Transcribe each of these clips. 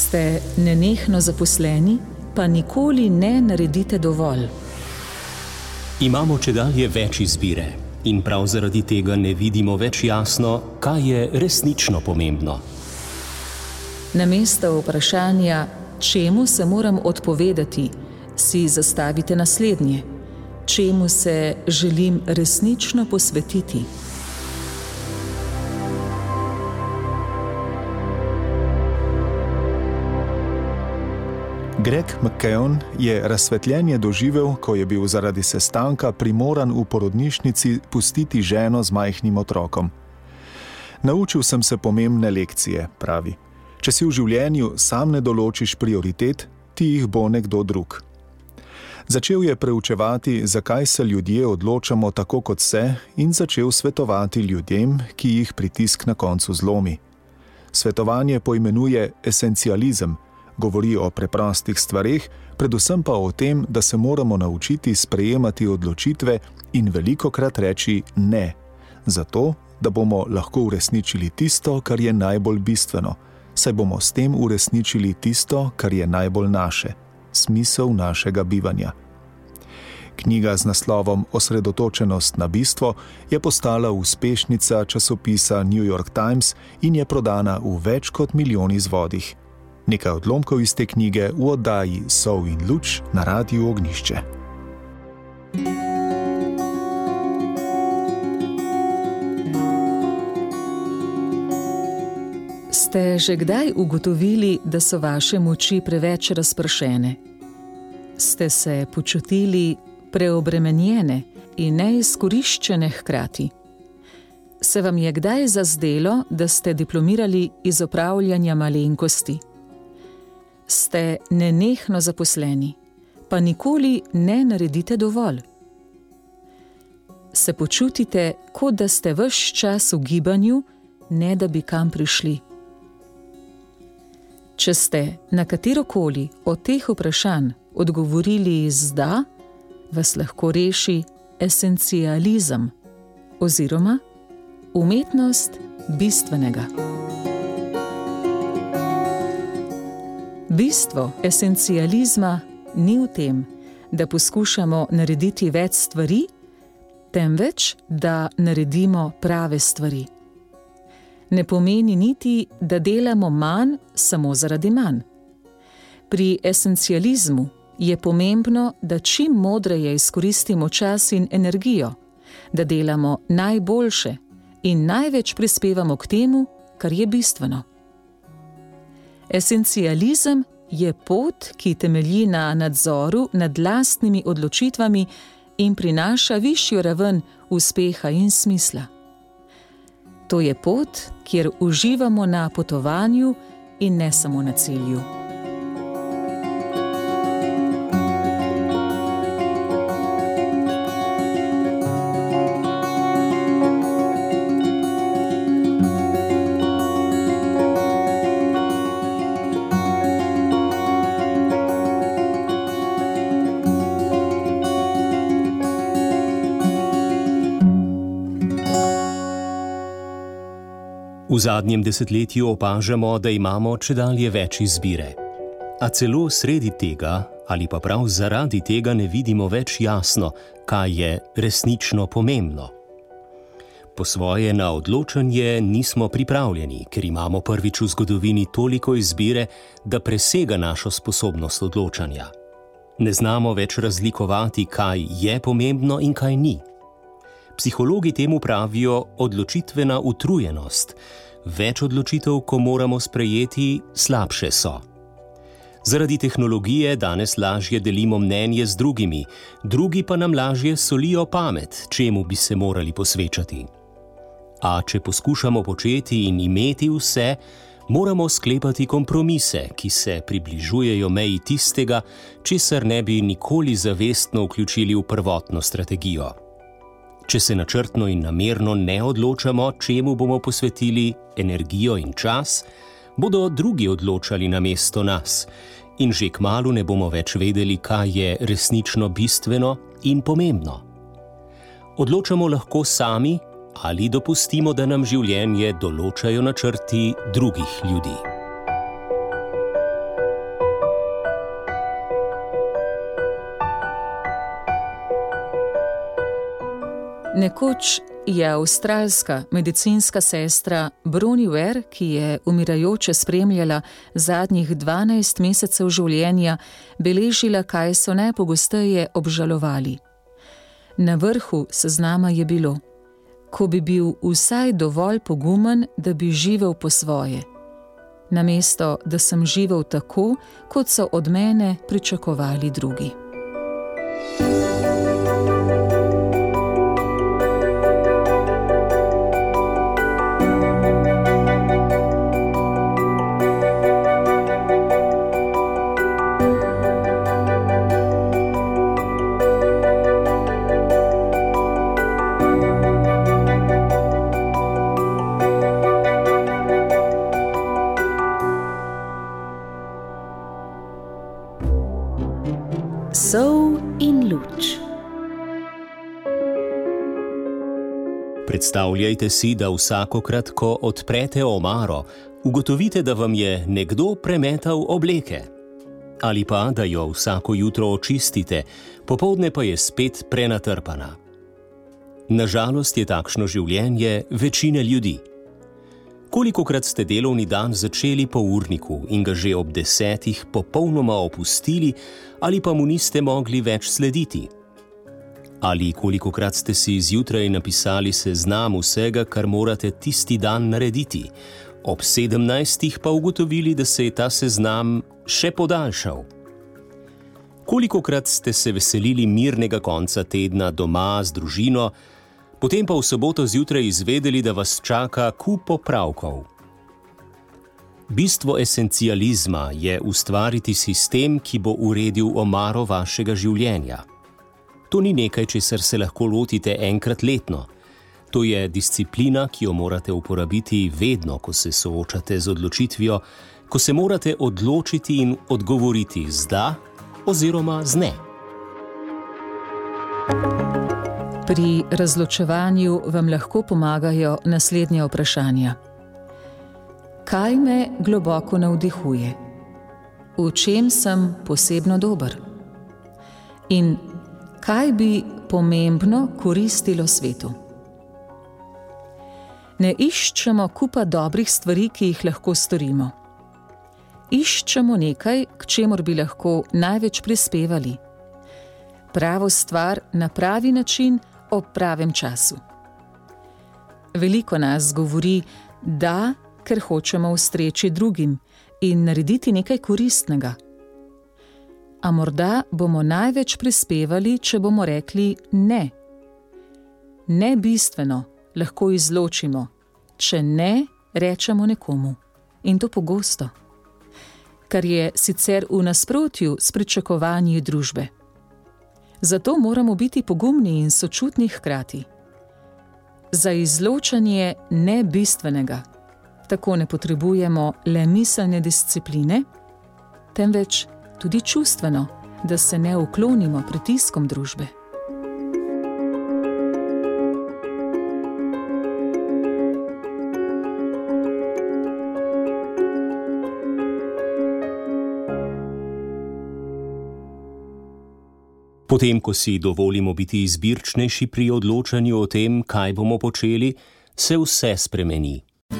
Ste nenehno zaposleni, pa nikoli ne naredite dovolj. Imamo čedalje več izbire in prav zaradi tega ne vidimo več jasno, kaj je resnično pomembno. Namesto vprašanja, čemu se moram odpovedati, si zastavite naslednje: čemu se želim resnično posvetiti. Greg McKeown je razsvetljenje doživel, ko je bil zaradi sestanka primoran v porodnišnici pustiti ženo z majhnim otrokom. Naučil sem se pomembne lekcije, pravi. Če si v življenju sam ne določiš prioritet, ti jih bo nekdo drug. Začel je preučevati, zakaj se ljudje odločamo tako, kot se, in začel svetovati ljudem, ki jih pritisk na koncu zlomi. Svetovanje poimenuje esencializem, govori o preprostih stvareh, predvsem pa o tem, da se moramo naučiti sprejemati odločitve in velikokrat reči ne, zato, da bomo lahko uresničili tisto, kar je najbolj bistveno, saj bomo s tem uresničili tisto, kar je najbolj naše, smisel našega bivanja. Knjiga z naslovom Osredotočenost na bistvo je postala uspešnica časopisa New York Times in je prodana v več kot 1 milijon izvodih. Nekaj odlomkov iz te knjige v oddaji Sol in luč na Radiu Ognjišče. Ste že kdaj ugotovili, da so vaše moči preveč razpršene? Ste se počutili preobremenjene in neizkoriščene hkrati? Se vam je kdaj zazdelo, da ste diplomirali iz opravljanja malenkosti? Ste nenehno zaposleni, pa nikoli ne naredite dovolj? Se počutite, kot da ste ves čas v gibanju, ne da bi kam prišli? Če ste na katerokoli od teh vprašanj odgovorili z da, vas lahko reši esencializem oziroma umetnost bistvenega. Bistvo esencializma ni v tem, da poskušamo narediti več stvari, temveč, da naredimo prave stvari. Ne pomeni niti, da delamo manj samo zaradi manj. Pri esencializmu je pomembno, da čim modreje izkoristimo čas in energijo, da delamo najboljše in največ prispevamo k temu, kar je bistveno. Esencializem je pot, ki temelji na nadzoru nad lastnimi odločitvami in prinaša višjo raven uspeha in smisla. To je pot, kjer uživamo na potovanju in ne samo na cilju. V zadnjem desetletju opažamo, da imamo čedalje več izbire. A celo sredi tega, ali pa prav zaradi tega ne vidimo več jasno, kaj je resnično pomembno. Po svoje na odločanje nismo pripravljeni, ker imamo prvič v zgodovini toliko izbire, da presega našo sposobnost odločanja. Ne znamo več razlikovati, kaj je pomembno in kaj ni. Psihologi temu pravijo odločitvena utrujenost. Več odločitev, ko moramo sprejeti, slabše so. Zaradi tehnologije danes lažje delimo mnenje z drugimi, drugi pa nam lažje solijo pamet, čemu bi se morali posvečati. A če poskušamo početi in imeti vse, moramo sklepati kompromise, ki se približujejo meji tistega, česar ne bi nikoli zavestno vključili v prvotno strategijo. Če se načrtno in namerno ne odločamo, čemu bomo posvetili energijo in čas, bodo drugi odločali namesto nas in že kmalu ne bomo več vedeli, kaj je resnično bistveno in pomembno. Odločamo lahko sami ali dopustimo, da nam življenje določajo načrti drugih ljudi. Nekoč je avstralska medicinska sestra Bronnie Ware, ki je umirajoče spremljala zadnjih 12 mesecev življenja, beležila, kaj so najpogosteje obžalovali. Na vrhu seznama je bilo: ko bi bil vsaj dovolj pogumen, da bi živel po svoje, namesto da sem živel tako, kot so od mene pričakovali drugi. Sol in luč. Predstavljajte si, da vsakokrat, ko odprete omaro, ugotovite, da vam je nekdo premetal obleke. Ali pa, da jo vsako jutro očistite, popoldne pa je spet prenatrpana. Na žalost je takšno življenje večine ljudi. Kolikokrat ste delovni dan začeli po urniku in ga že ob 10 popolnoma opustili, ali pa mu niste mogli več slediti? Ali kolikokrat ste si zjutraj napisali seznam vsega, kar morate tisti dan narediti, ob 17 pa ugotovili, da se je ta seznam še podaljšal? Kolikokrat ste se veselili mirnega konca tedna doma z družino, potem pa v soboto zjutraj izvedeli, da vas čaka kup popravkov? Bistvo esencializma je ustvariti sistem, ki bo uredil omaro vašega življenja. To ni nekaj, česar se lahko lotite enkrat letno. To je disciplina, ki jo morate uporabiti vedno, ko se soočate z odločitvijo, ko se morate odločiti in odgovoriti z da oziroma z ne. Pri razločevanju vam lahko pomagajo naslednja vprašanja. Kaj me globoko navdihuje? V čem sem posebno dober? In kaj bi pomembno koristilo svetu? Ne iščemo kupa dobrih stvari, ki jih lahko storimo. Iščemo nekaj, k čemur bi lahko največ prispevali. Pravo stvar na pravi način ob pravem času. Veliko nas govori, da, ker hočemo ustreči drugim in narediti nekaj koristnega. A morda bomo največ prispevali, če bomo rekli ne. Ne bistveno lahko izločimo, če ne rečemo nekomu. In to pogosto. Kar je sicer v nasprotju s pričakovanji družbe. Zato moramo biti pogumni in sočutni hkrati. Za izločanje nebistvenega tako ne potrebujemo le miselne discipline, temveč tudi čustveno, da se ne uklonimo pritiskom družbe. Potem, ko si dovolimo biti izbirčnejši pri odločanju o tem, kaj bomo počeli, se vse spremeni.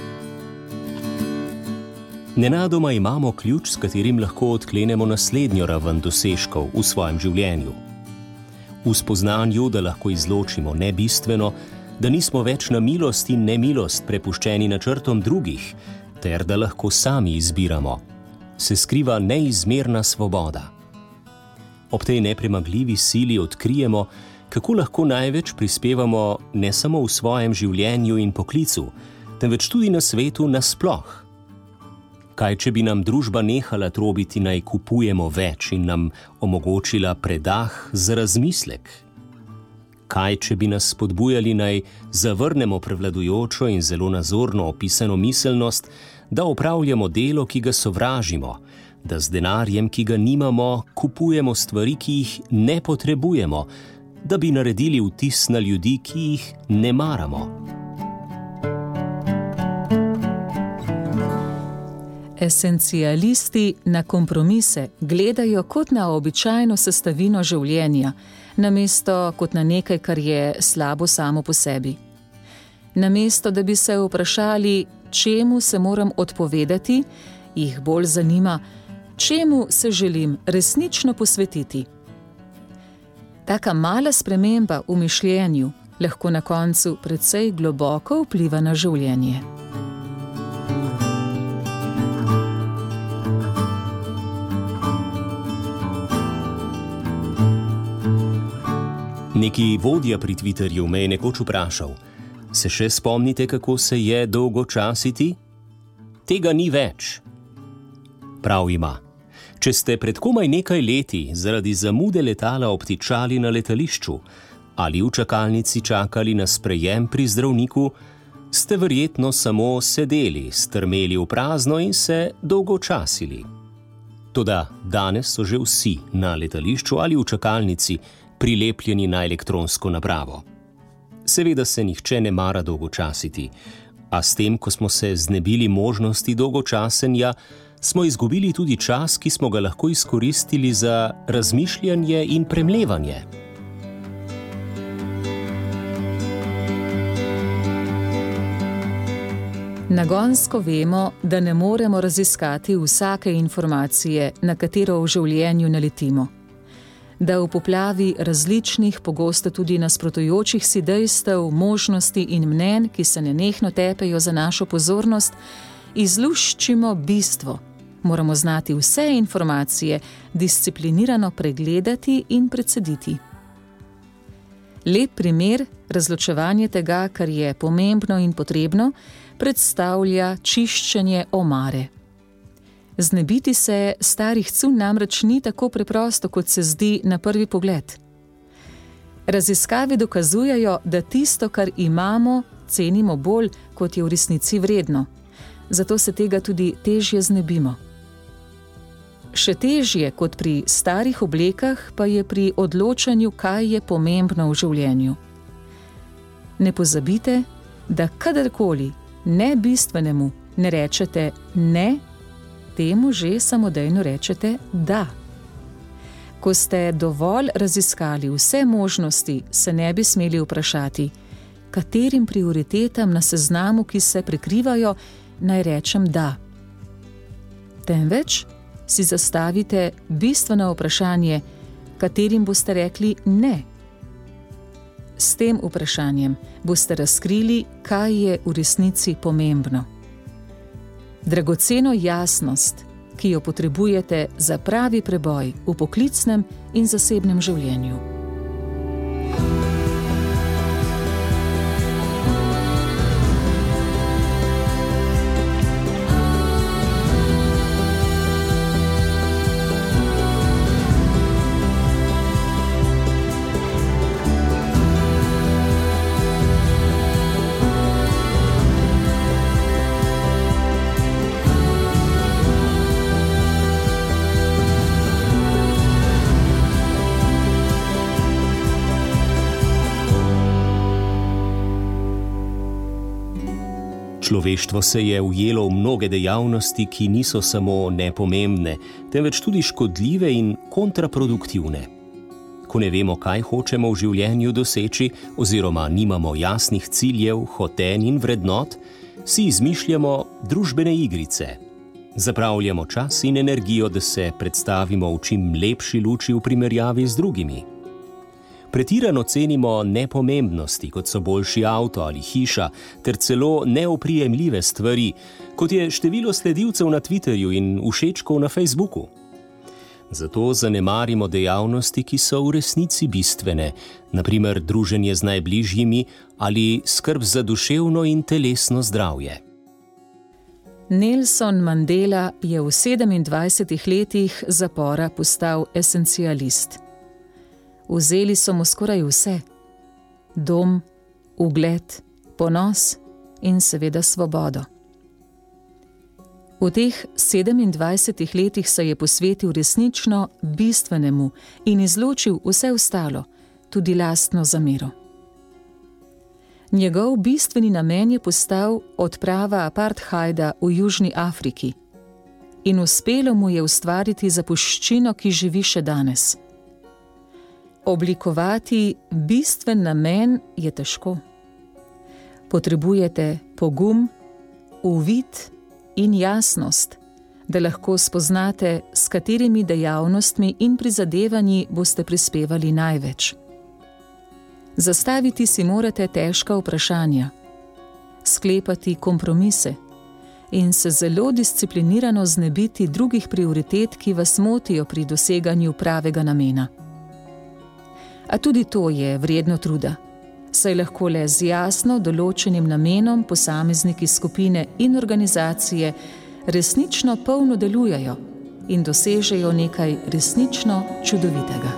Nenadoma imamo ključ, s katerim lahko odklenemo naslednjo raven dosežkov v svojem življenju. V spoznanju, da lahko izločimo nebistveno, da nismo več na milost in nemilost prepuščeni načrtom drugih, ter da lahko sami izbiramo, se skriva neizmerna svoboda. Ob tej nepremagljivi sili odkrijemo, kako lahko največ prispevamo ne samo v svojem življenju in poklicu, temveč tudi na svetu nasploh. Kaj, če bi nam družba nehala trobiti, naj kupujemo več in nam omogočila predah za razmislek? Kaj, če bi nas spodbujali, naj zavrnemo prevladujočo in zelo nazorno opisano miselnost, da opravljamo delo, ki ga sovražimo, da z denarjem, ki ga nimamo, kupujemo stvari, ki jih ne potrebujemo, da bi naredili vtis na ljudi, ki jih ne maramo. Esencialisti na kompromise gledajo kot na običajno sestavino življenja, namesto kot na nekaj, kar je slabo samo po sebi. Namesto, da bi se vprašali, čemu se moram odpovedati, jih bolj zanima, čemu se želim resnično posvetiti. Taka mala sprememba v mišljenju lahko na koncu precej globoko vpliva na življenje. Neki vodja pri Twitterju me je nekoč vprašal: se še spomnite, kako se je dolgočasiti? Tega ni več. Prav ima. Če ste pred komaj nekaj leti zaradi zamude letala obtičali na letališču ali v čakalnici čakali na sprejem pri zdravniku, ste verjetno samo sedeli, strmeli v prazno in se dolgočasili. Toda danes so že vsi na letališču ali v čakalnici prilepljeni na elektronsko napravo. Seveda se nihče ne mara dolgočasiti, a s tem, ko smo se znebili možnosti dolgočasenja, smo izgubili tudi čas, ki smo ga lahko izkoristili za razmišljanje in premlevanje. Nagonsko vemo, da ne moremo raziskati vsake informacije, na katero v življenju naletimo. Da v poplavi različnih, pogosto tudi nasprotujočih si dejstev, možnosti in mnenj, ki se nenehno tepejo za našo pozornost, izluščimo bistvo. Moramo znati vse informacije, disciplinirano pregledati in precediti. Lep primer razločevanja tega, kar je pomembno in potrebno, predstavlja čiščenje omare. Znebiti se starih cunj namreč ni tako preprosto, kot se zdi na prvi pogled. Raziskave dokazujejo, da tisto, kar imamo, cenimo bolj, kot je v resnici vredno. Zato se tega tudi težje znebimo. Še težje kot pri starih oblekah pa je pri odločanju, kaj je pomembno v življenju. Ne pozabite, da kadarkoli ne bistvenemu ne rečete ne, temu že samodejno rečete da. Ko ste dovolj raziskali vse možnosti, se ne bi smeli vprašati, katerim prioritetam na seznamu, ki se prekrivajo, naj rečem da. Temveč si zastavite bistveno vprašanje, katerim boste rekli ne. S tem vprašanjem boste razkrili, kaj je v resnici pomembno. Dragoceno jasnost, ki jo potrebujete za pravi preboj v poklicnem in zasebnem življenju. Človeštvo se je ujelo v mnoge dejavnosti, ki niso samo nepomembne, temveč tudi škodljive in kontraproduktivne. Ko ne vemo, kaj hočemo v življenju doseči, oziroma nimamo jasnih ciljev, hotenj in vrednot, si izmišljamo družbene igrice. Zapravljamo čas in energijo, da se predstavimo v čim lepši luči v primerjavi z drugimi. Pretirano cenimo nepomembnosti, kot so boljši avto ali hiša, ter celo neoprijemljive stvari, kot je število sledilcev na Twitterju in všečkov na Facebooku. Zato zanemarimo dejavnosti, ki so v resnici bistvene, na primer druženje z najbližjimi ali skrb za duševno in telesno zdravje. Nelson Mandela je v 27 letih zapora postal esencialist. Vzeli so mu skoraj vse. Dom, ugled, ponos in seveda svobodo. V teh 27 letih se je posvetil resnično bistvenemu in izločil vse ostalo, tudi lastno zamero. Njegov bistveni namen je postal odprava apartheida v Južni Afriki. in uspelo mu je ustvariti zapuščino, ki živi še danes. Oblikovati bistven namen je težko. Potrebujete pogum, uvid in jasnost, da lahko spoznate, s katerimi dejavnostmi in prizadevanji boste prispevali največ. Zastaviti si morate težka vprašanja, sklepati kompromise in se zelo disciplinirano znebiti drugih prioritet, ki vas motijo pri doseganju pravega namena. A tudi to je vredno truda, saj lahko le z jasno določenim namenom posamezniki skupine in organizacije resnično polno delujejo in dosežejo nekaj resnično čudovitega.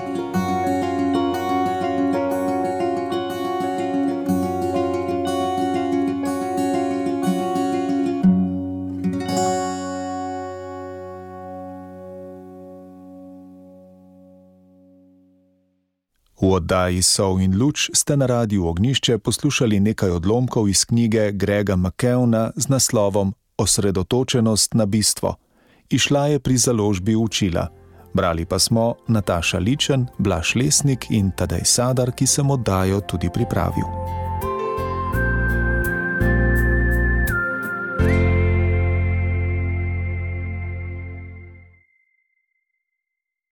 V oddaji Sol in luč ste na Radiu Ognjišče poslušali nekaj odlomkov iz knjige Grega McKeowna z naslovom Osredotočenost na bistvo. Izšla je pri založbi Učila. Brali pa smo Nataša Ličen, Blaž Lesnik in Tadej Sadar, ki sem oddajo tudi pripravil.